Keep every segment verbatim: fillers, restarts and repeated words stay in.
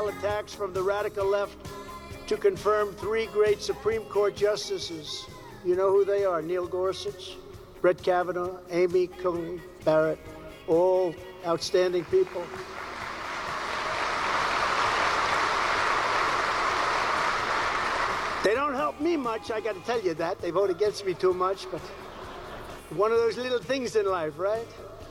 vile attacks from the radical left to confirm three great Supreme Court justices. You know who they are: Neil Gorsuch, Brett Kavanaugh, Amy Coney Barrett, all outstanding people. They don't help me much, I got to tell you that. They vote against me too much, but one of those little things in life, right?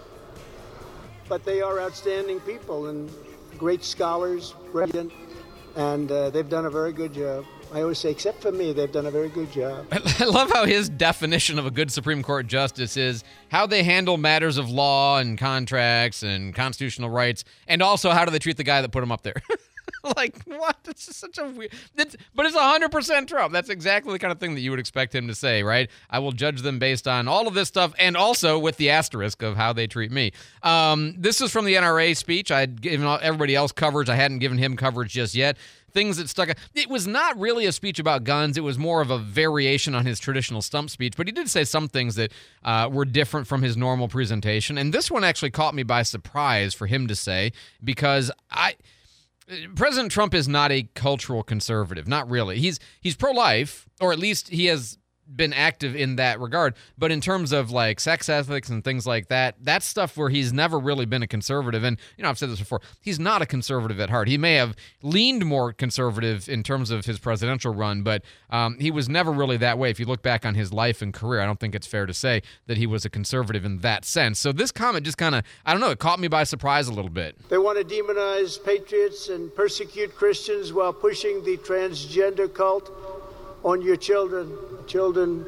But they are outstanding people and great scholars, brilliant, and uh, they've done a very good job. I always say, except for me, they've done a very good job. I love how his definition of a good Supreme Court justice is how they handle matters of law and contracts and constitutional rights, and also how do they treat the guy that put him up there. Like, what? It's just such a weird... It's, but it's one hundred percent Trump. That's exactly the kind of thing that you would expect him to say, right? I will judge them based on all of this stuff, and also with the asterisk of how they treat me. Um, this is from the N R A speech. I'd given everybody else coverage. I hadn't given him coverage just yet. Things that stuck. It was not really a speech about guns. It was more of a variation on his traditional stump speech, but he did say some things that uh, were different from his normal presentation. And this one actually caught me by surprise for him to say, because I... President Trump is not a cultural conservative. Not really. He's he's pro-life, or at least he has been active in that regard. But in terms of like sex ethics and things like that, that's stuff where he's never really been a conservative. And, you know, I've said this before, he's not a conservative at heart. He may have leaned more conservative in terms of his presidential run, but um, he was never really that way. If you look back on his life and career, I don't think it's fair to say that he was a conservative in that sense. So this comment just kind of, I don't know, it caught me by surprise a little bit. They want to demonize patriots and persecute Christians while pushing the transgender cult on your children. Children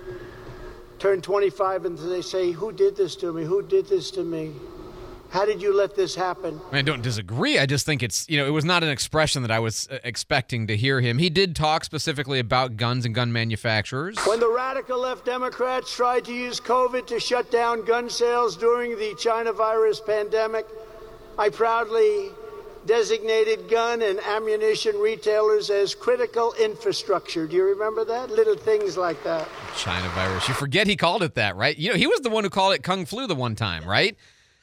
turn twenty-five and they say, who did this to me? Who did this to me? How did you let this happen? I don't disagree. I just think it's, you know, it was not an expression that I was expecting to hear him. He did talk specifically about guns and gun manufacturers. When the radical left Democrats tried to use COVID to shut down gun sales during the China virus pandemic, I proudly designated gun and ammunition retailers as critical infrastructure. Do you remember that? Little things like that. China virus. You forget he called it that, right? You know, he was the one who called it Kung Flu the one time, right?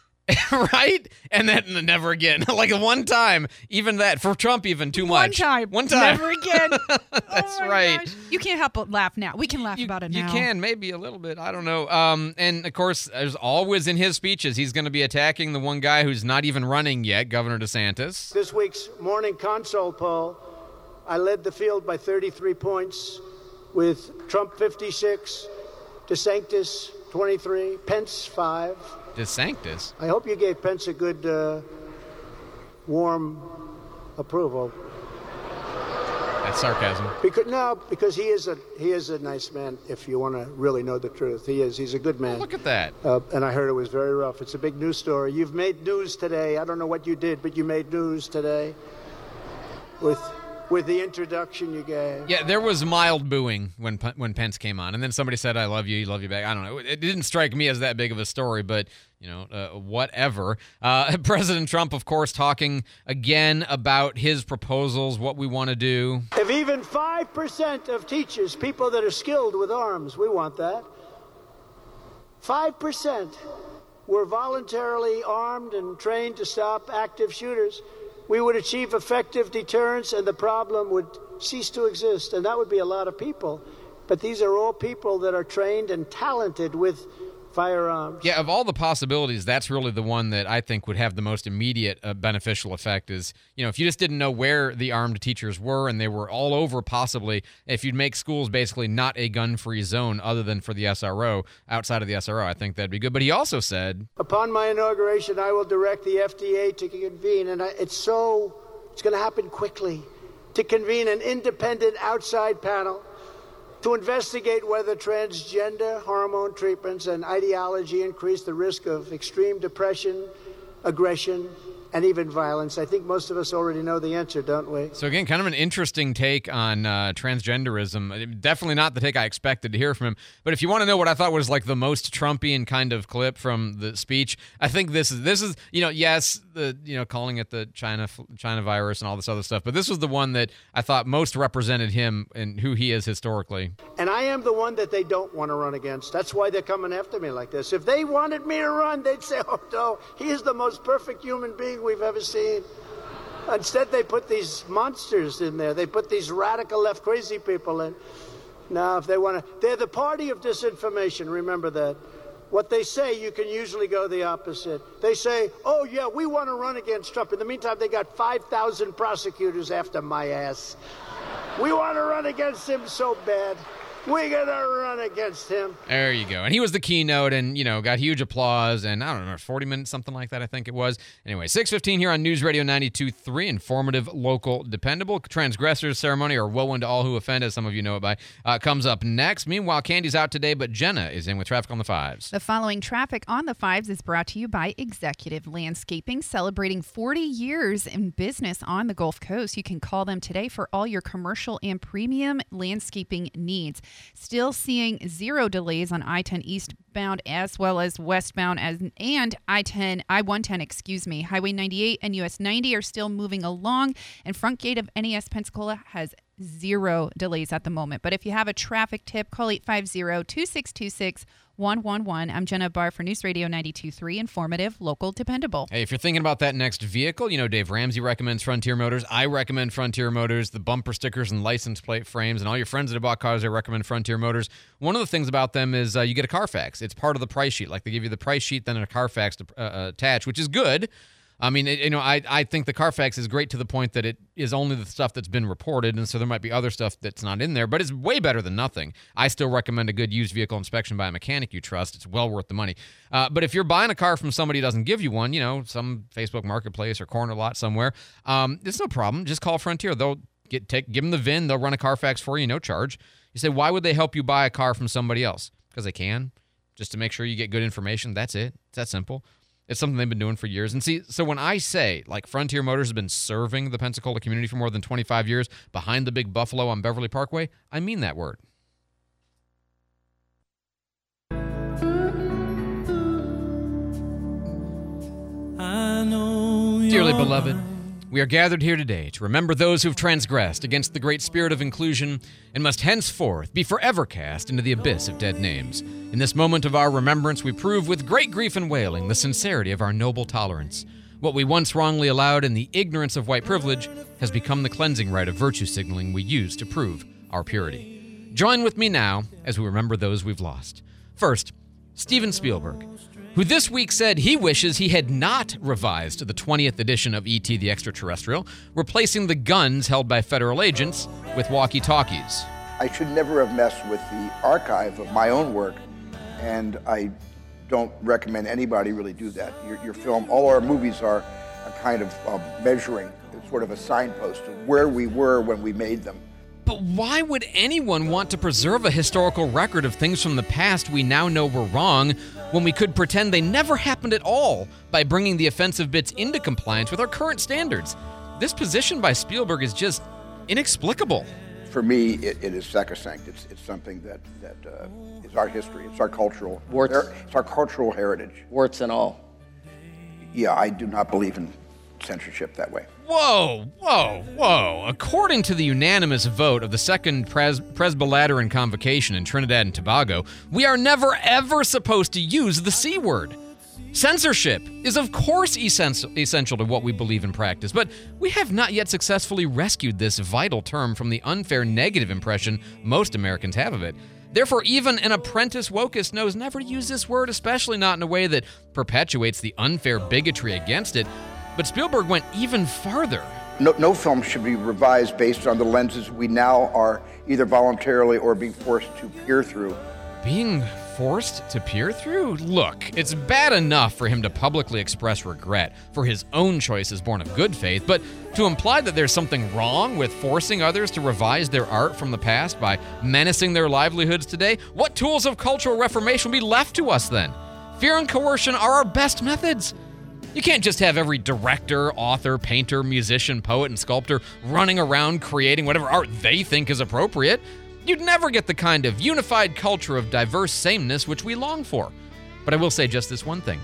Right? And then never again. Like one time, even that. For Trump, even too much. One time. One time. Never again. That's oh right. Gosh. You can't help but laugh now. We can laugh you, about it you now. You can, maybe a little bit. I don't know. Um, and, of course, there's always in his speeches, he's going to be attacking the one guy who's not even running yet, Governor DeSantis. This week's morning console poll, I led the field by thirty-three points, with Trump fifty-six, DeSantis twenty-three, Pence five. DeSantis? I hope you gave Pence a good, uh, warm approval. That's sarcasm. Because, no, because he is a he is a nice man. If you want to really know the truth, he is. He's a good man. Look at that. Uh, and I heard it was very rough. It's a big news story. You've made news today. I don't know what you did, but you made news today with with the introduction you gave. Yeah, there was mild booing when when Pence came on, and then somebody said, "I love you, love you back." I don't know. It didn't strike me as that big of a story, but you know, uh, whatever. Uh, President Trump, of course, talking again about his proposals, what we want to do. If even five percent of teachers, people that are skilled with arms, we want that. five percent were voluntarily armed and trained to stop active shooters, we would achieve effective deterrence and the problem would cease to exist. And that would be a lot of people. But these are all people that are trained and talented with firearms. Yeah, of all the possibilities, that's really the one that I think would have the most immediate uh, beneficial effect is, you know, if you just didn't know where the armed teachers were and they were all over possibly, if you'd make schools basically not a gun-free zone other than for the S R O, outside of the S R O, I think that'd be good. But he also said, upon my inauguration, I will direct the F D A to convene, and I, it's so, it's going to happen quickly, to convene an independent outside panel to investigate whether transgender hormone treatments and ideology increase the risk of extreme depression, aggression, and even violence. I think most of us already know the answer, don't we? So again, kind of an interesting take on uh, transgenderism. Definitely not the take I expected to hear from him. But if you want to know what I thought was like the most Trumpian kind of clip from the speech, I think this is this is you know yes the you know calling it the China China virus and all this other stuff. But this was the one that I thought most represented him and who he is historically. And I am the one that they don't want to run against. That's why they're coming after me like this. If they wanted me to run, they'd say, "Oh no, he is the most perfect human being we've ever seen." Instead, they put these monsters in there. They put these radical left crazy people in. Now, if they want to, they're the party of disinformation. Remember that. What they say, you can usually go the opposite. They say, oh, yeah, we want to run against Trump. In the meantime, they got five thousand prosecutors after my ass. We want to run against him so bad. We're going to run against him. There you go. And he was the keynote and, you know, got huge applause and, I don't know, forty minutes, something like that, I think it was. Anyway, six fifteen here on News Radio ninety-two point three, informative, local, dependable. Transgressors Ceremony, or Woe unto All Who Offend, as some of you know it by, uh, comes up next. Meanwhile, Candy's out today, but Jenna is in with Traffic on the Fives. The following Traffic on the Fives is brought to you by Executive Landscaping, celebrating forty years in business on the Gulf Coast. You can call them today for all your commercial and premium landscaping needs. Still seeing zero delays on I ten eastbound as well as westbound, as and I ten, I one ten, excuse me. Highway ninety-eight and U S ninety are still moving along, and front gate of N E S Pensacola has zero delays at the moment. But if you have a traffic tip, call eight five zero, two six two six, one one one. I'm Jenna Barr for News Radio ninety-two point three, informative, local, dependable. Hey, if you're thinking about that next vehicle, you know Dave Ramsey recommends Frontier Motors. I recommend Frontier Motors. The bumper stickers and license plate frames, and all your friends that have bought cars, they recommend Frontier Motors. One of the things about them is uh, you get a Carfax. It's part of the price sheet. Like, they give you the price sheet, then a Carfax to uh, attach, which is good. I mean, it, you know, I, I think the Carfax is great to the point that it is only the stuff that's been reported, and so there might be other stuff that's not in there, but it's way better than nothing. I still recommend a good used vehicle inspection by a mechanic you trust. It's well worth the money. Uh, but if you're buying a car from somebody who doesn't give you one, you know, some Facebook Marketplace or corner lot somewhere, um, it's no problem. Just call Frontier. They'll get take give them the V I N. They'll run a Carfax for you, no charge. You say, why would they help you buy a car from somebody else? Because they can, just to make sure you get good information. That's it. It's that simple. It's something they've been doing for years. And see, so when I say, like, Frontier Motors has been serving the Pensacola community for more than twenty-five years behind the big Buffalo on Beverly Parkway, I mean that word. I know Dearly beloved, we are gathered here today to remember those who have transgressed against the great spirit of inclusion and must henceforth be forever cast into the abyss of dead names. In this moment of our remembrance, we prove with great grief and wailing the sincerity of our noble tolerance. What we once wrongly allowed in the ignorance of white privilege has become the cleansing rite of virtue signaling we use to prove our purity. Join with me now as we remember those we've lost. First, Steven Spielberg, who this week said he wishes he had not revised the twentieth edition of E T the Extraterrestrial, replacing the guns held by federal agents with walkie-talkies. I should never have messed with the archive of my own work, and I don't recommend anybody really do that. Your, your film, all our movies are a kind of um, measuring, sort of a signpost of where we were when we made them. But why would anyone want to preserve a historical record of things from the past we now know were wrong when we could pretend they never happened at all by bringing the offensive bits into compliance with our current standards? This position by Spielberg is just inexplicable. For me, it, it is sacrosanct. It's it's something that that uh, is our history. It's our cultural. Warts. It's our cultural heritage. Warts and all. Yeah, I do not believe in censorship that way. Whoa, whoa, whoa. According to the unanimous vote of the Second Pres- Presbylateran Convocation in Trinidad and Tobago, we are never, ever supposed to use the C word. Censorship is, of course, essential, essential to what we believe in practice, but we have not yet successfully rescued this vital term from the unfair negative impression most Americans have of it. Therefore, even an apprentice wokist knows never to use this word, especially not in a way that perpetuates the unfair bigotry against it. But Spielberg went even farther. No, no film should be revised based on the lenses we now are either voluntarily or being forced to peer through. Being forced to peer through? Look, it's bad enough for him to publicly express regret for his own choices born of good faith, but to imply that there's something wrong with forcing others to revise their art from the past by menacing their livelihoods today, what tools of cultural reformation will be left to us then? Fear and coercion are our best methods. You can't just have every director, author, painter, musician, poet, and sculptor running around creating whatever art they think is appropriate. You'd never get the kind of unified culture of diverse sameness which we long for. But I will say just this one thing.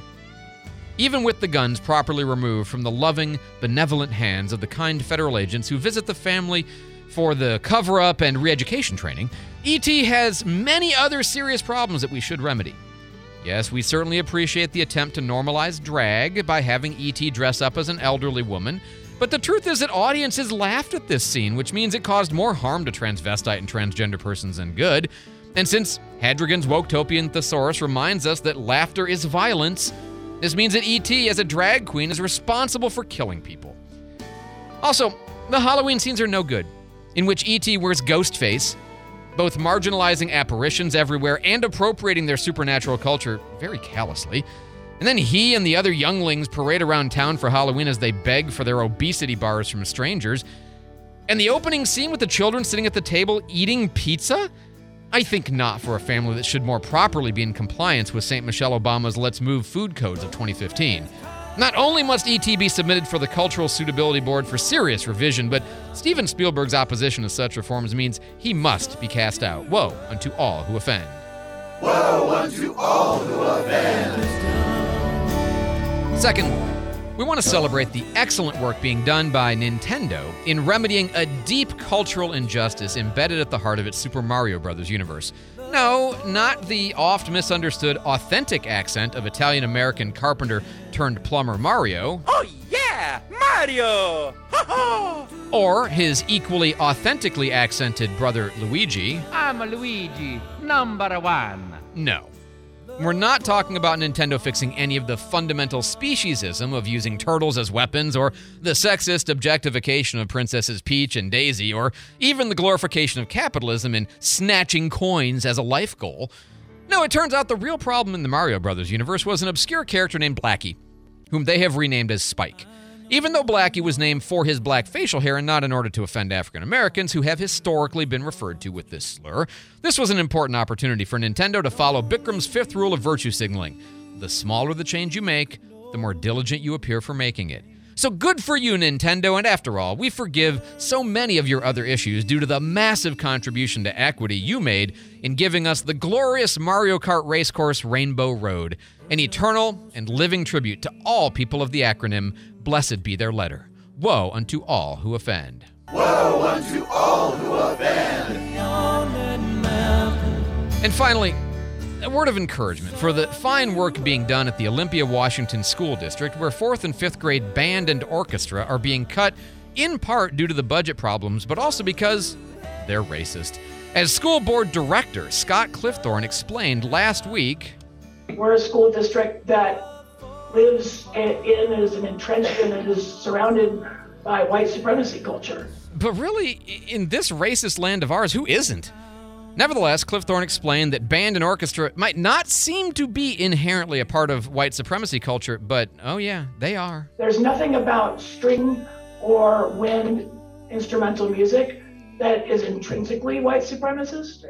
Even with the guns properly removed from the loving, benevolent hands of the kind federal agents who visit the family for the cover-up and re-education training, E T has many other serious problems that we should remedy. Yes, we certainly appreciate the attempt to normalize drag by having E T dress up as an elderly woman, But the truth is that audiences laughed at this scene, which means it caused more harm to transvestite and transgender persons than good. And since Hadrigan's Woketopian thesaurus reminds us that laughter is violence, this means that E T as a drag queen is responsible for killing people. Also, the Halloween scenes are no good, in which E T wears Ghostface, both marginalizing apparitions everywhere and appropriating their supernatural culture very callously. And then he and the other younglings parade around town for Halloween as they beg for their obesity bars from strangers. And the opening scene with the children sitting at the table eating pizza? I think not for a family that should more properly be in compliance with Saint Michelle Obama's Let's Move food codes of twenty fifteen. Not only must E T be submitted for the Cultural Suitability Board for serious revision, but Steven Spielberg's opposition to such reforms means he must be cast out. Woe unto all who offend. Woe unto all who offend. Second, we want to celebrate the excellent work being done by Nintendo in remedying a deep cultural injustice embedded at the heart of its Super Mario Bros. Universe. No, not the oft misunderstood authentic accent of Italian-American carpenter turned plumber Mario. Oh yeah, Mario! Ha ha! Or his equally authentically accented brother Luigi. I'm Luigi, number one. No. We're not talking about Nintendo fixing any of the fundamental speciesism of using turtles as weapons, or the sexist objectification of Princesses Peach and Daisy, or even the glorification of capitalism in snatching coins as a life goal. No, it turns out the real problem in the Mario Bros. Universe was an obscure character named Blackie, whom they have renamed as Spike. Even though Blackie was named for his black facial hair and not in order to offend African Americans who have historically been referred to with this slur, this was an important opportunity for Nintendo to follow Bikram's fifth rule of virtue signaling. The smaller the change you make, the more diligent you appear for making it. So good for you, Nintendo, and after all, we forgive so many of your other issues due to the massive contribution to equity you made in giving us the glorious Mario Kart racecourse Rainbow Road, an eternal and living tribute to all people of the acronym Blessed be their letter. Woe unto all who offend. Woe unto all who offend. And finally, a word of encouragement for the fine work being done at the Olympia, Washington School District, where fourth and fifth grade band and orchestra are being cut in part due to the budget problems, but also because they're racist. As school board director Scott Clifthorne explained last week, we're a school district that lives in, is an entrenched and it is surrounded by white supremacy culture. But really, in this racist land of ours, who isn't? Nevertheless, Clifthorne explained that band and orchestra might not seem to be inherently a part of white supremacy culture, but oh yeah, they are. There's nothing about string or wind instrumental music that is intrinsically white supremacist.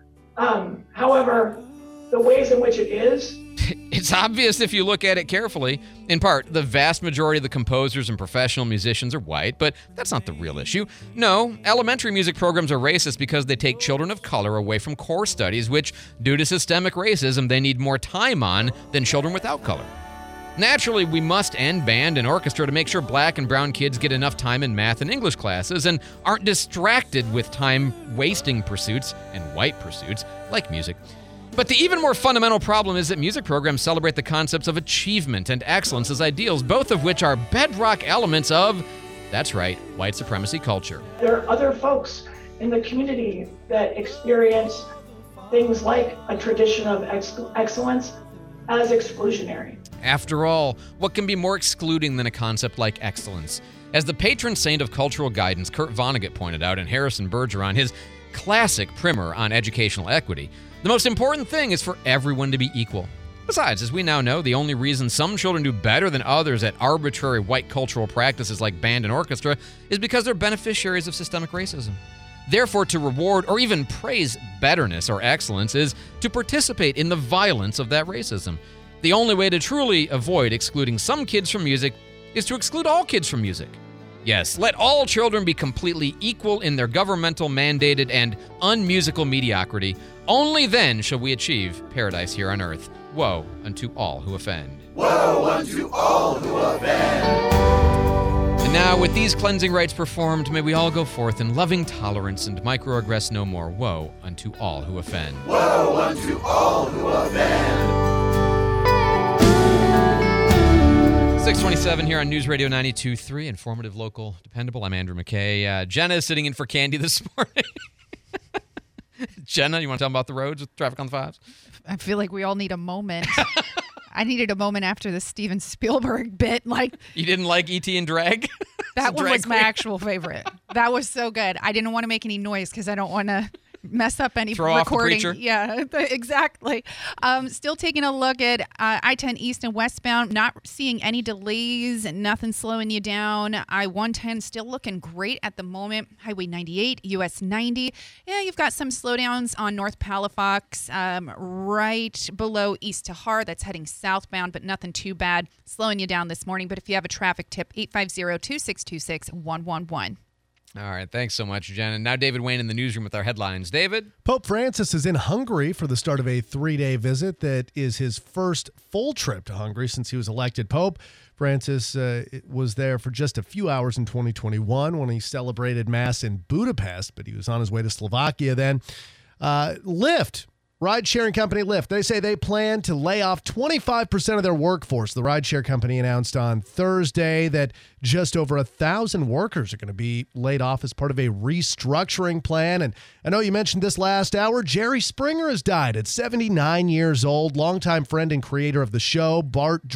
Um, however, the ways in which it is, it's obvious if you look at it carefully. In part, the vast majority of the composers and professional musicians are white, but that's not the real issue. No, elementary music programs are racist because they take children of color away from core studies, which, due to systemic racism, they need more time on than children without color. Naturally, we must end band and orchestra to make sure black and brown kids get enough time in math and English classes and aren't distracted with time-wasting pursuits and white pursuits like music. But the even more fundamental problem is that music programs celebrate the concepts of achievement and excellence as ideals, both of which are bedrock elements of, that's right, white supremacy culture. There are other folks in the community that experience things like a tradition of ex- excellence as exclusionary. After all, what can be more excluding than a concept like excellence? As the patron saint of cultural guidance, Kurt Vonnegut pointed out in Harrison Bergeron, his classic primer on educational equity, the most important thing is for everyone to be equal. Besides, as we now know, the only reason some children do better than others at arbitrary white cultural practices like band and orchestra is because they're beneficiaries of systemic racism. Therefore, to reward or even praise betterness or excellence is to participate in the violence of that racism. The only way to truly avoid excluding some kids from music is to exclude all kids from music. Yes, let all children be completely equal in their governmental mandated and unmusical mediocrity. Only then shall we achieve paradise here on earth. Woe unto all who offend. Woe unto all who offend. And now, with these cleansing rites performed, may we all go forth in loving tolerance and microaggress no more. Woe unto all who offend. Woe unto all who offend. six twenty-seven here on News Radio ninety-two point three, informative, local, dependable. I'm Andrew McKay. Uh, Jenna is sitting in for Candy this morning. Jenna, you want to tell them about the roads with traffic on the fives? I feel like we all need a moment. I needed a moment after the Steven Spielberg bit. Like you didn't like E T and Drag? That one drag was my queen? actual favorite. That was so good. I didn't want to make any noise because I don't want to mess up any Throw recording. off the preacher? Yeah, exactly. Um, still taking a look at uh, I ten East and westbound. Not seeing any delays and nothing slowing you down. I one ten still looking great at the moment. Highway ninety-eight, U S ninety. Yeah, you've got some slowdowns on North Palafox, um, right below East Tahar. That's heading southbound, but nothing too bad. Slowing you down this morning. But if you have a traffic tip, eight five zero, two six two six, one one one. All right. Thanks so much, Jen. And now David Wayne in the newsroom with our headlines. David? Pope Francis is in Hungary for the start of a three-day visit that is his first full trip to Hungary since he was elected Pope. Francis uh, was there for just a few hours in twenty twenty-one when he celebrated Mass in Budapest, but he was on his way to Slovakia then. Uh, Lyft. Ride-sharing company Lyft, they say they plan to lay off twenty-five percent of their workforce. The ride-share company announced on Thursday that just over one thousand workers are going to be laid off as part of a restructuring plan. And I know you mentioned this last hour. Jerry Springer has died at seventy-nine years old. Longtime friend and creator of the show, Bart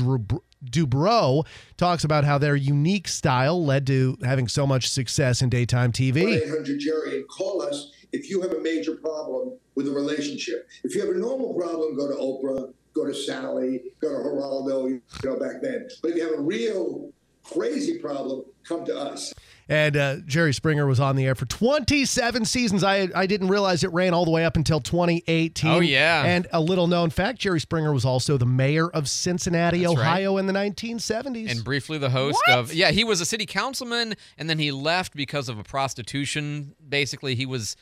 Dubrow, talks about how their unique style led to having so much success in daytime T V. one eight hundred Jerry and call us if you have a major problem with a relationship. If you have a normal problem, go to Oprah, go to Sally, go to Geraldo, you know, back then. But if you have a real crazy problem, come to us. And uh, Jerry Springer was on the air for twenty-seven seasons. I I didn't realize it ran all the way up until twenty eighteen. Oh, yeah. And a little known fact, Jerry Springer was also the mayor of Cincinnati, That's Ohio right. in the nineteen seventies. And briefly the host What? of... Yeah, he was a city councilman, and then he left because of a prostitution. Basically, he was...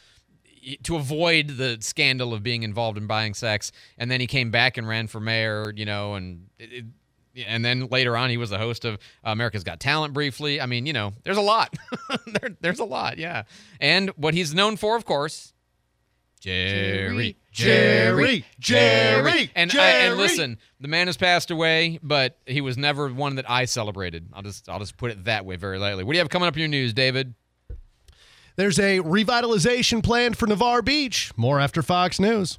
to avoid the scandal of being involved in buying sex, and then he came back and ran for mayor, you know, and it, and then later on he was the host of America's Got Talent briefly. I mean, you know, there's a lot. there, there's a lot, yeah. And what he's known for, of course, Jerry, Jerry, Jerry, and Jerry. I, and listen, the man has passed away, but he was never one that I celebrated. I'll just I'll just put it that way very lightly. What do you have coming up in your news, David? There's a revitalization plan for Navarre Beach. More after Fox News.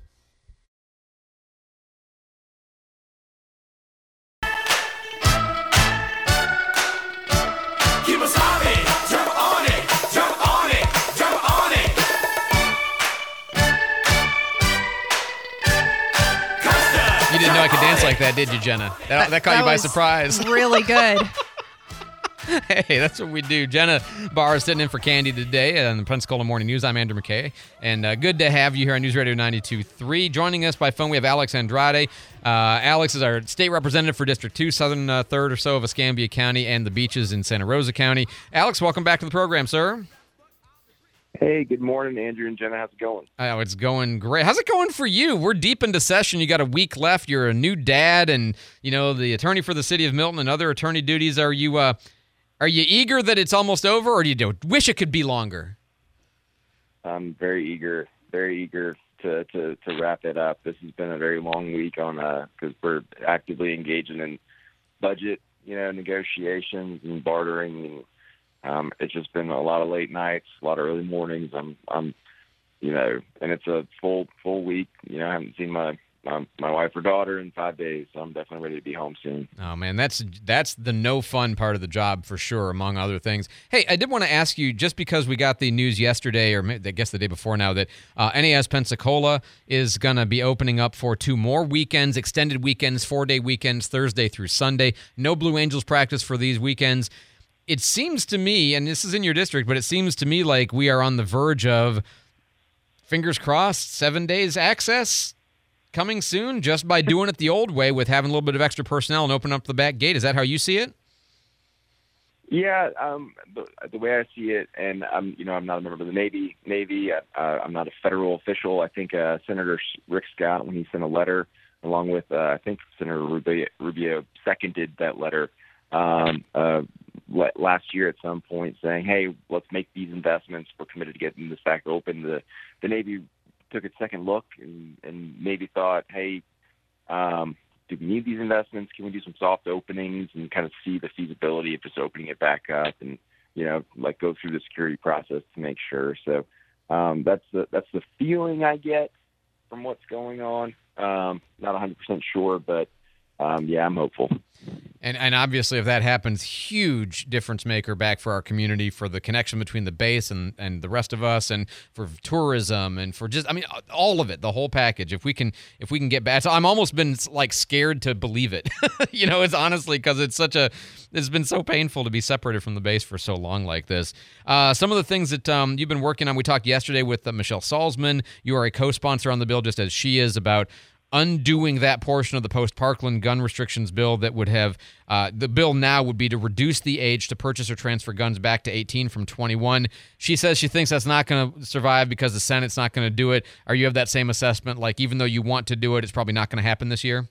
Keep us on it, jump on it, jump on it, jump on it. Costa. You didn't know I could dance like that, did you, Jenna? That, that caught That you by was surprise. Really good. Hey, that's what we do. Jenna Barr is sitting in for Candy today on the Pensacola Morning News. I'm Andrew McKay, and uh, good to have you here on News Radio ninety-two point three. Joining us by phone, we have Alex Andrade. Uh, Alex is our state representative for District two, southern uh, third or so of Escambia County, and the beaches in Santa Rosa County. Alex, welcome back to the program, sir. Hey, good morning, Andrew and Jenna. How's it going? Oh, it's going great. How's it going for you? We're deep into session. You got a week left. You're a new dad, and you know the attorney for the city of Milton and other attorney duties. Are you? Uh, Are you eager that it's almost over, or do you wish it could be longer? I'm very eager, very eager to, to, to wrap it up. This has been a very long week on because uh, we're actively engaging in budget, you know, negotiations and bartering, and um, it's just been a lot of late nights, a lot of early mornings. I'm, I'm, you know, and it's a full full week. You know, I haven't seen my. Um, my wife or daughter in five days, so I'm definitely ready to be home soon. Oh, man, that's that's the no fun part of the job for sure, among other things. Hey, I did want to ask you, just because we got the news yesterday, or I guess the day before now, that uh, N A S Pensacola is going to be opening up for two more weekends, extended weekends, four-day weekends, Thursday through Sunday. No Blue Angels practice for these weekends. It seems to me, and this is in your district, but it seems to me like we are on the verge of, fingers crossed, seven days access coming soon just by doing it the old way with having a little bit of extra personnel and opening up the back gate. Is that how you see it? Yeah, um, the, the way I see it, and I'm, you know, I'm not a member of the Navy. Navy, uh, I'm not a federal official. I think uh, Senator Rick Scott, when he sent a letter, along with uh, I think Senator Rubio, Rubio seconded that letter um, uh, last year at some point, saying, "Hey, let's make these investments. We're committed to getting this back open." The the Navy took a second look and, and maybe thought, hey, um, do we need these investments? Can we do some soft openings and kind of see the feasibility of just opening it back up and, you know, like go through the security process to make sure. So um, that's the that's the feeling I get from what's going on. Um, not one hundred percent sure, but um, yeah, I'm hopeful. And and obviously, if that happens, huge difference maker back for our community, for the connection between the base and, and the rest of us, and for tourism, and for just, I mean, all of it, the whole package. If we can, if we can get back, so I'm almost been like scared to believe it. you know, it's honestly because it's such a, it's been so painful to be separated from the base for so long like this. Uh, some of the things that um, you've been working on, we talked yesterday with uh, Michelle Salzman. You are a co-sponsor on the bill, just as she is, about undoing that portion of the post-Parkland gun restrictions bill that would have, uh, the bill now would be to reduce the age to purchase or transfer guns back to eighteen from twenty-one. She says she thinks that's not going to survive because the Senate's not going to do it. Are you of that same assessment? Like, even though you want to do it, it's probably not going to happen this year?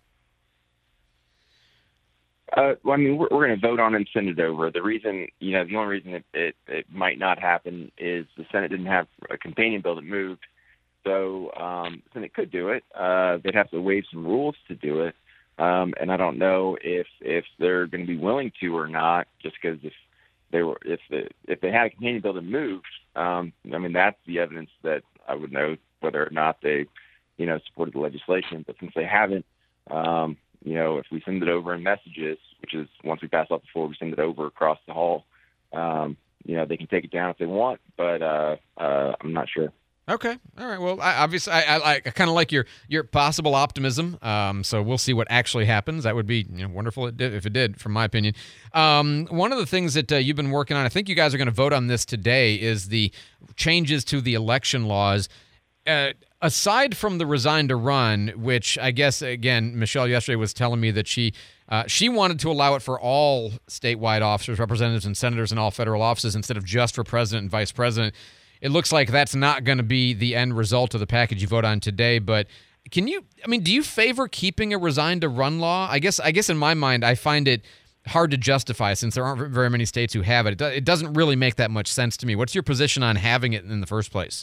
Uh, well, I mean, we're, we're going to vote on and send it over. The reason, you know, the only reason it, it, it might not happen is the Senate didn't have a companion bill that moved. So, um, the Senate could do it. Uh, they'd have to waive some rules to do it. Um, and I don't know if, if they're going to be willing to or not, just because if they were, if the, if they had a companion bill that moved, um, I mean, that's the evidence that I would know whether or not they, you know, supported the legislation. But since they haven't, um, you know, if we send it over in messages, which is once we pass off the floor, we send it over across the hall, um, you know, they can take it down if they want, but uh, uh, I'm not sure. Okay. All right. Well, I, obviously, I, I, I kind of like your your possible optimism. Um, so we'll see what actually happens. That would be, you know, wonderful if it did, from my opinion. Um, one of the things that uh, you've been working on, I think you guys are going to vote on this today, is the changes to the election laws. Uh, aside from the resign to run, which I guess, again, Michelle yesterday was telling me that she uh, she wanted to allow it for all statewide officers, representatives, and senators in all federal offices instead of just for president and vice president. It looks like that's not going to be the end result of the package you vote on today. But can you, I mean, do you favor keeping a resign to run law? I guess, I guess in my mind, I find it hard to justify since there aren't very many states who have it. It, do, it doesn't really make that much sense to me. What's your position on having it in the first place?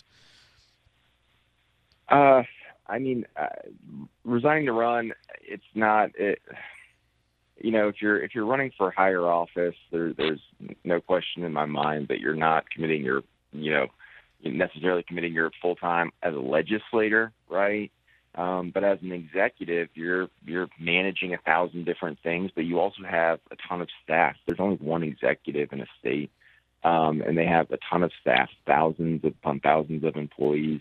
Uh, I mean, uh, resigning to run, it's not, it, you know, if you're, if you're running for higher office, there, there's no question in my mind that you're not committing your, you know, necessarily committing your full time as a legislator, right? Um, but as an executive, you're you're managing a thousand different things, but you also have a ton of staff. There's only one executive in a state, um, and they have a ton of staff, thousands upon thousands of employees.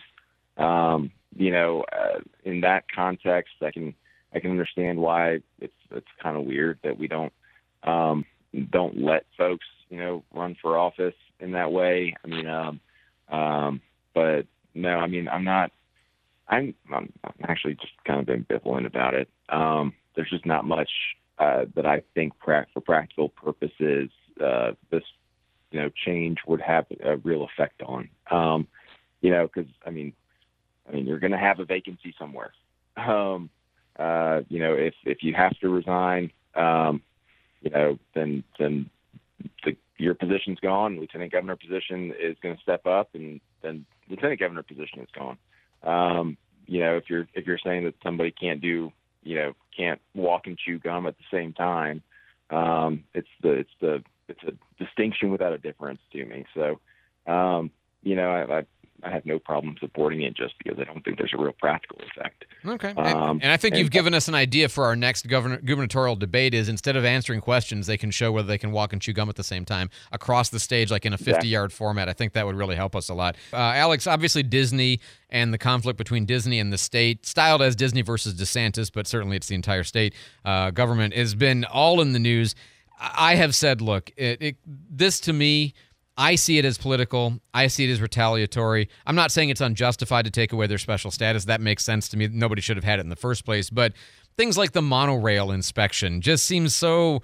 Um, you know, uh, in that context, I can I can understand why it's it's kind of weird that we don't um, don't let folks, you know, run for office in that way. I mean, um, um, but no, I mean, I'm not, I'm, I'm actually just kind of ambivalent about it. Um, there's just not much, uh, that I think pra- for practical purposes, uh, this, you know, change would have a real effect on, um, you know, cause I mean, I mean, you're going to have a vacancy somewhere. Um, uh, you know, if, if you have to resign, um, you know, then, then the, your position's gone, lieutenant governor position is going to step up, and then lieutenant governor position is gone. Um, you know, if you're if you're saying that somebody can't do, you know, can't walk and chew gum at the same time, um, it's the it's the it's a distinction without a difference to me. So, um, you know, I, I I have no problem supporting it just because I don't think there's a real practical effect. Okay. Um, and I think and, you've given us an idea for our next governor, gubernatorial debate is instead of answering questions, they can show whether they can walk and chew gum at the same time across the stage, like in a fifty-yard exactly. format. I think that would really help us a lot. Uh, Alex, obviously Disney and the conflict between Disney and the state, styled as Disney versus DeSantis, but certainly it's the entire state uh, government, has been all in the news. I have said, look, it, it, this to me, I see it as political. I see it as retaliatory. I'm not saying it's unjustified to take away their special status. That makes sense to me. Nobody should have had it in the first place. But things like the monorail inspection just seems so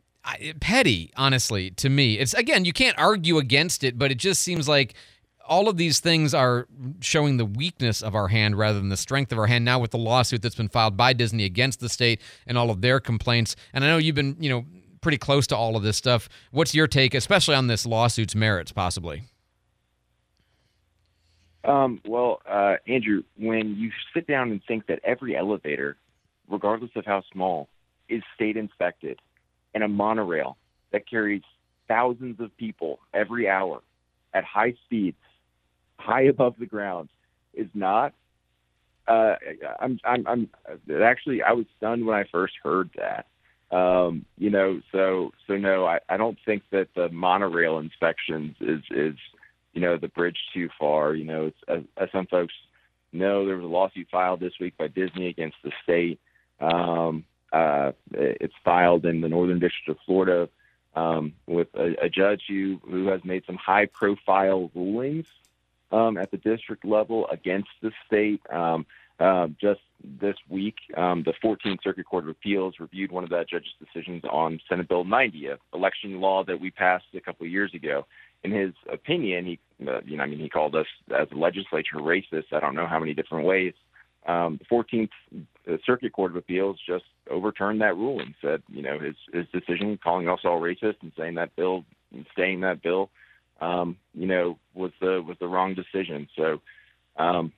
petty, honestly, to me. It's, again, you can't argue against it, but it just seems like all of these things are showing the weakness of our hand rather than the strength of our hand now with the lawsuit that's been filed by Disney against the state and all of their complaints. And I know you've been, you know, pretty close to all of this stuff. What's your take, especially on this lawsuit's merits, possibly? Um, well, uh, Andrew, when you sit down and think that every elevator regardless of how small, is state inspected, and a monorail that carries thousands of people every hour at high speeds, high above the ground, is not. Uh, I'm, I'm, I'm actually, I was stunned when I first heard that. Um, you know, so, so no, I, I don't think that the monorail inspections is, is, you know, the bridge too far. You know, it's, as, as some folks know, there was a lawsuit filed this week by Disney against the state. Um, uh, it's filed in the Northern District of Florida, um, with a, a judge who, who has made some high profile rulings, um, at the district level against the state. Um, Uh, just this week, um, the fourteenth Circuit Court of Appeals reviewed one of that judge's decisions on Senate Bill ninety, a election law that we passed a couple of years ago. In his opinion, he, uh, you know, I mean, he called us as a legislature racist. I don't know how many different ways. Um, the fourteenth Circuit Court of Appeals just overturned that ruling. Said, you know, his his decision calling us all racist and saying that bill, staying that bill, um, you know, was the was the wrong decision. So. Um,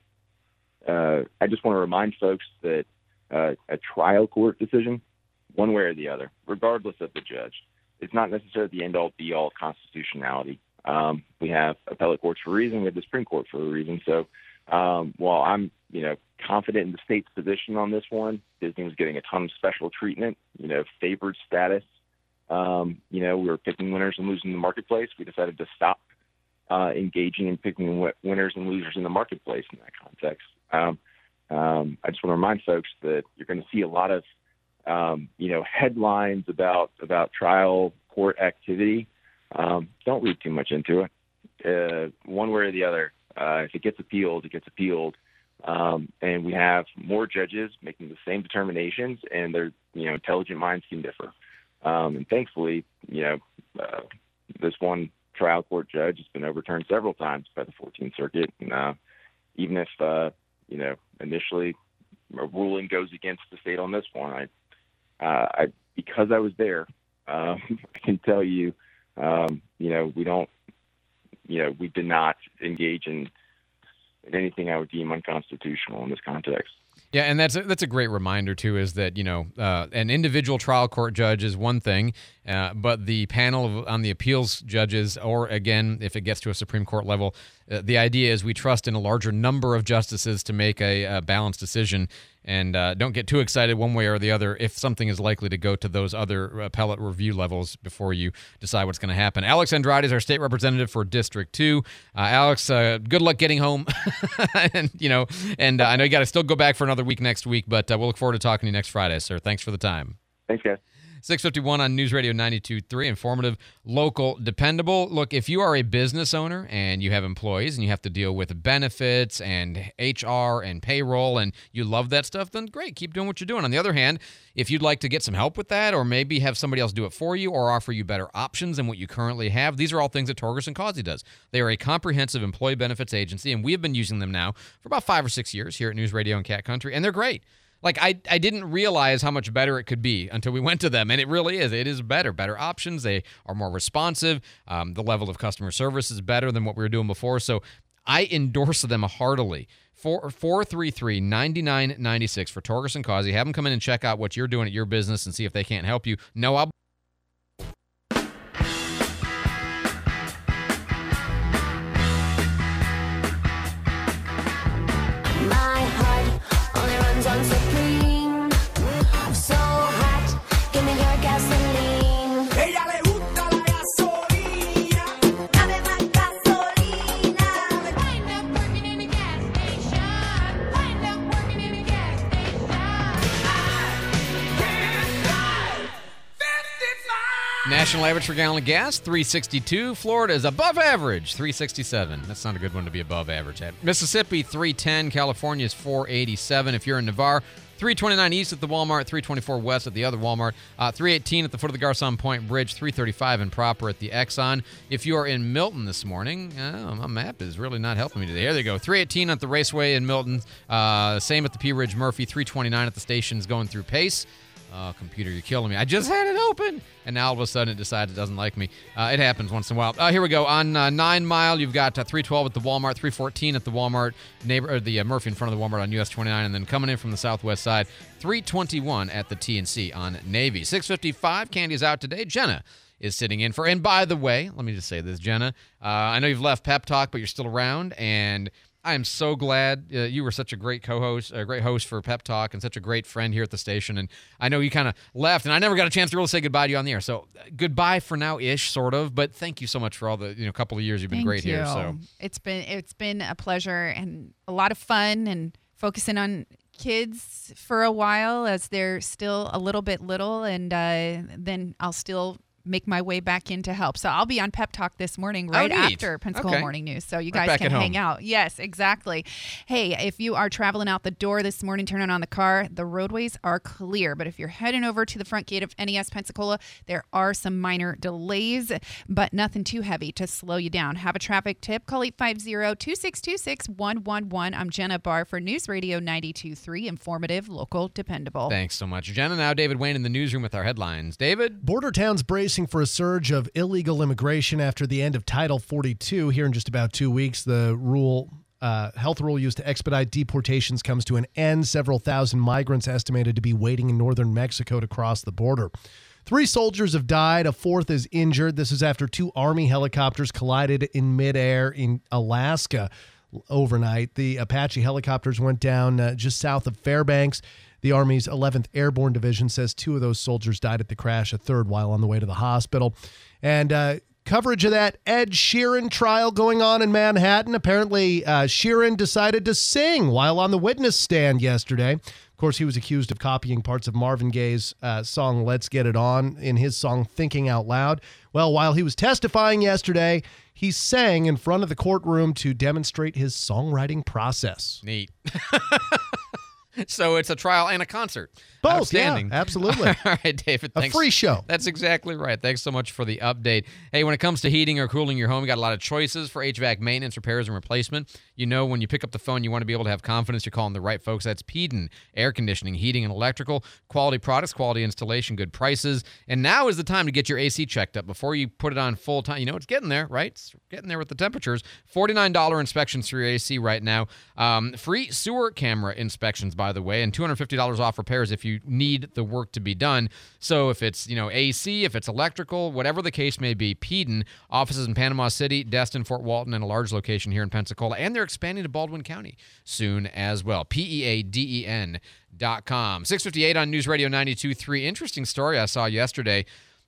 Uh, I just want to remind folks that uh, a trial court decision, one way or the other, regardless of the judge, is not necessarily the end-all, be-all of constitutionality. Um, we have appellate courts for a reason. We have the Supreme Court for a reason. So um, while I'm, you know, confident in the state's position on this one, Disney was getting a ton of special treatment, you know, favored status. Um, you know, we were picking winners and losing in the marketplace. We decided to stop uh, engaging in picking winners and losers in the marketplace in that context. Um, um, I just want to remind folks that you're going to see a lot of, um, you know, headlines about, about trial court activity. Um, don't read too much into it. Uh, one way or the other, uh, if it gets appealed, it gets appealed. Um, and we have more judges making the same determinations, and their, you know, intelligent minds can differ. Um, and thankfully, you know, uh, this one trial court judge has been overturned several times by the fourteenth Circuit. And, uh, even if, uh, you know, initially a ruling goes against the state on this one, I, uh, I because I was there, um, I can tell you, um, you know, we don't, you know, we did not engage in, in anything I would deem unconstitutional in this context. Yeah, and that's a, that's a great reminder, too, is that, you know, uh, an individual trial court judge is one thing, uh, but the panel of, on the appeals judges, or, again, if it gets to a Supreme Court level, uh, the idea is we trust in a larger number of justices to make a, a balanced decision, and uh, don't get too excited one way or the other if something is likely to go to those other appellate review levels before you decide what's going to happen. Alex Andrade is our state representative for District two. Uh, Alex, uh, good luck getting home. and, you know, and uh, I know you got to still go back for another week next week, but uh, we'll look forward to talking to you next Friday, sir. Thanks for the time. Thanks, guys. six fifty-one on News Radio ninety-two point three, informative, local, dependable. Look, if you are a business owner and you have employees and you have to deal with benefits and H R and payroll and you love that stuff, then great, keep doing what you're doing. On the other hand, if you'd like to get some help with that, or maybe have somebody else do it for you, or offer you better options than what you currently have, these are all things that Torgerson and Causey does. They are a comprehensive employee benefits agency, and we have been using them now for about five or six years here at News Radio and Cat Country, and they're great. Like, I, I didn't realize how much better it could be until we went to them, and it really is. It is better. Better options. They are more responsive. Um, the level of customer service is better than what we were doing before, so I endorse them heartily. four three three, nine nine nine six for Torgerson and Causey. Have them come in and check out what you're doing at your business and see if they can't help you. No, I'll... On Supreme, so hot, give me your gasoline. Ella le gusta la gasolina, dame más gasolina. Wind up working in a gas station, wind up working in a gas station. I can't drive fifty-five. National average for gallon of gas, three sixty-two. Florida is above average, three sixty-seven. That's not a good one to be above average at. Mississippi, three ten. California is four eighty-seven. If you're in Navarre, three twenty-nine east at the Walmart, three twenty-four west at the other Walmart, uh, three eighteen at the foot of the Garcon Point Bridge, three thirty-five in Proper at the Exxon. If you are in Milton this morning, oh, my map is really not helping me today. There they go. three eighteen at the Raceway in Milton. Uh, same at the P Ridge Murphy, three twenty-nine at the stations going through Pace. Oh, computer, you're killing me. I just had it open, and now all of a sudden it decides it doesn't like me. Uh, it happens once in a while. Uh, here we go. On uh, nine Mile, you've got uh, three twelve at the Walmart, three fourteen at the Walmart, neighbor, or the uh, Murphy in front of the Walmart on U S twenty-nine, and then coming in from the southwest side, three twenty-one at the T and C on Navy. six fifty-five, Candy is out today. Jenna is sitting in for, and by the way, let me just say this, Jenna, uh, I know you've left Pep Talk, but you're still around, and I am so glad uh, you were such a great co-host, a great host for Pep Talk, and such a great friend here at the station. And I know you kind of left, and I never got a chance to really say goodbye to you on the air. So uh, goodbye for now-ish, sort of. But thank you so much for all the you know couple of years you've been Thank great you. here. So it's been it's been a pleasure and a lot of fun, and focusing on kids for a while as they're still a little bit little, and uh, then I'll still make my way back in to help. So I'll be on Pep Talk this morning right neat. after Pensacola Okay. Morning News. So you Right guys back can at hang home. out. Yes, exactly. Hey, if you are traveling out the door this morning, turning on the car, the roadways are clear. But if you're heading over to the front gate of N E S Pensacola, there are some minor delays, but nothing too heavy to slow you down. Have a traffic tip? Call eight five zero, two six two, six one one one. I'm Jenna Barr for News Radio ninety-two point three, informative, local, dependable. thanks so much, Jenna. Now David Wayne in the newsroom with our headlines. David? Border towns bracing for a surge of illegal immigration after the end of Title forty-two. Here in just about two weeks, the rule, uh, health rule used to expedite deportations comes to an end. Several thousand migrants estimated to be waiting in northern Mexico to cross the border. Three soldiers have died. A fourth is injured. This is after two Army helicopters collided in midair in Alaska overnight. The Apache helicopters went down uh, just south of Fairbanks. The Army's eleventh Airborne Division says two of those soldiers died at the crash, a third while on the way to the hospital. And uh, coverage of that Ed Sheeran trial going on in Manhattan. Apparently, uh, Sheeran decided to sing while on the witness stand yesterday. Of course, he was accused of copying parts of Marvin Gaye's uh, song Let's Get It On in his song Thinking Out Loud. Well, while he was testifying yesterday, he sang in front of the courtroom to demonstrate his songwriting process. Neat. So it's a trial and a concert. Both, Outstanding. yeah, absolutely. All right, David. A Thanks. free show. That's exactly right. Thanks so much for the update. Hey, when it comes to heating or cooling your home, you got a lot of choices for H V A C maintenance, repairs, and replacement. You know, when you pick up the phone, you want to be able to have confidence you're calling the right folks. That's Peden Air Conditioning, Heating, and Electrical. Quality products, quality installation, good prices. And now is the time to get your A C checked up before you put it on full time. You know, it's getting there, right? It's getting there with the temperatures. forty-nine dollars inspections for your A C right now. Um, free sewer camera inspections, by the way, and two hundred fifty dollars off repairs if you need the work to be done. So if it's, you know, A C, if it's electrical, whatever the case may be, Peden, offices in Panama City, Destin, Fort Walton, and a large location here in Pensacola, and they're expanding to Baldwin County soon as well. P E A D E N dot com. six fifty-eight on News Radio ninety-two point three. Interesting story I saw yesterday.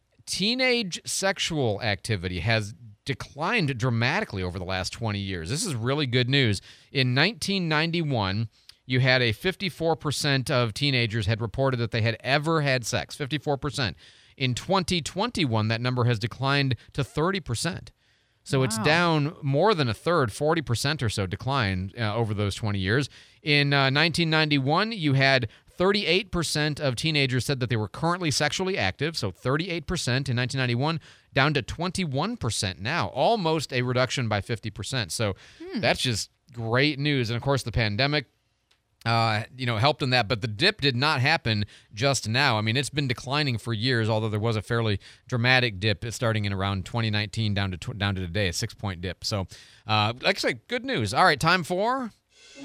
Teenage sexual activity has declined dramatically over the last twenty years. This is really good news. In nineteen ninety-one, you had a fifty-four percent of teenagers had reported that they had ever had sex, fifty-four percent. In twenty twenty-one, that number has declined to thirty percent. So Wow. it's down more than a third, forty percent or so decline uh, over those twenty years. In uh, nineteen ninety-one, you had thirty-eight percent of teenagers said that they were currently sexually active, so thirty-eight percent in nineteen ninety-one, down to twenty-one percent now, almost a reduction by fifty percent. So that's just great news. And, of course, the pandemic Uh, you know, helped in that, but the dip did not happen just now. I mean, it's been declining for years, although there was a fairly dramatic dip starting in around twenty nineteen down to tw- down to today, a six-point dip. So, uh, like I say, good news. All right, time for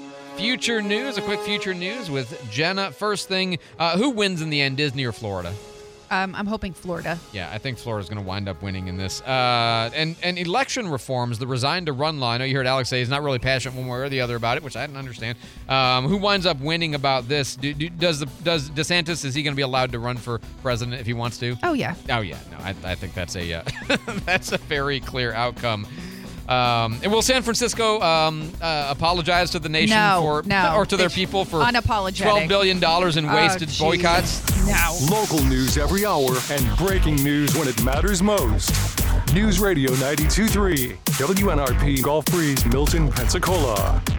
future news, a quick future news with Jenna. First thing, uh, who wins in the end, Disney or Florida? Um, I'm hoping Florida. Yeah, I think Florida's going to wind up winning in this. Uh, and, and election reforms, the resign to run law. I know you heard Alex say he's not really passionate one way or the other about it, which I didn't understand. Um, who winds up winning about this? Do, do, does the, does DeSantis, is he going to be allowed to run for president if he wants to? Oh, yeah. Oh, yeah. No, I, I think that's a uh, that's a very clear outcome. Um, and will San Francisco um, uh, apologize to the nation No, for no. or to their It's people for unapologetic. twelve billion dollars in Oh, wasted geez. boycotts? No. Local news every hour and breaking news when it matters most. News Radio ninety-two point three, W N R P Gulf Breeze, Milton, Pensacola.